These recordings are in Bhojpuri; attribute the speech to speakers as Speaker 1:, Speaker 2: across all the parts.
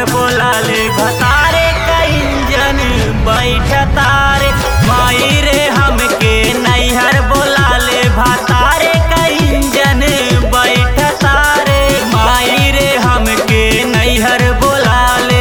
Speaker 1: बोला ले भतारे का इंजन बैठता रे माई रे हमके नैहर बोला ले भतारे का इंजन बैठता रे माई रे हमके नैहर बोला ले।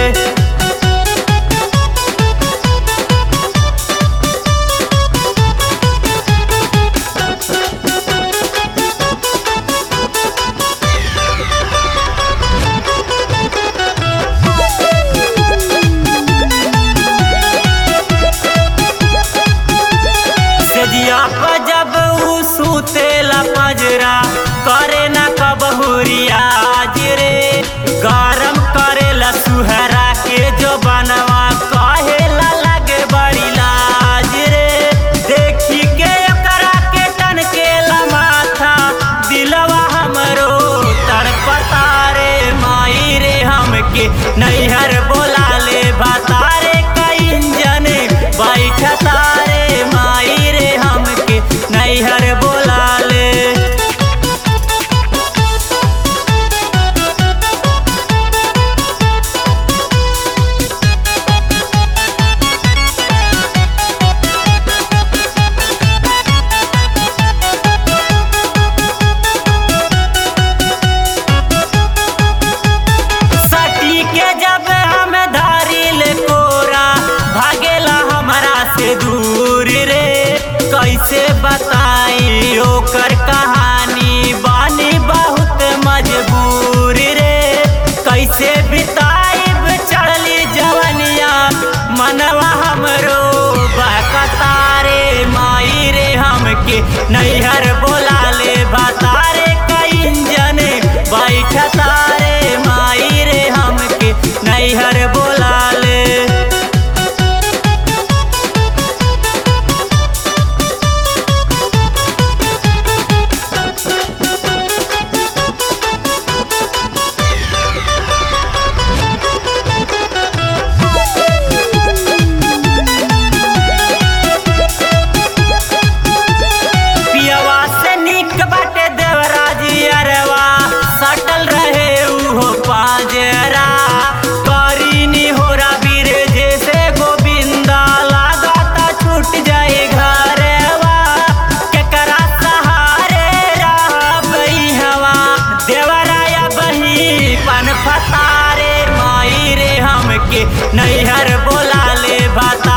Speaker 1: जब ऊ सुतेला पजरा करे न कबहुरिया रे गरम करेला सुहरा के जो बनवा कहेला लगे बड़ी लाज रे देखी के ओकरा के टन के माथा दिलवा हमरो तड़पता रे माई रे हमके नैहर बोला ले भतारे का इंजन बैठता रे माई रे हमके नैहर बोला ले। सटी के जब हम धारी ले कोरा भागेला हमरा से दूर रे कैसे बताई ओकर कहानी बानी बहुत मजबूर रे कैसे बिताइब चढ़ली जवनिया मनवा हमरो बहकता रे माई रे हमके नैहर बोला ले भतारे का इंजन बैठता रे माई रे हमके नैहर बोला ले। सटल रहे उहो पाजरा करीनी होरा बीर जैसे गोविंदा लागता छूट जाए घरवा केकरा सहारे रहबई हवा देवराया बही पन फतारे माई रे हमके नैहर बोला ले भता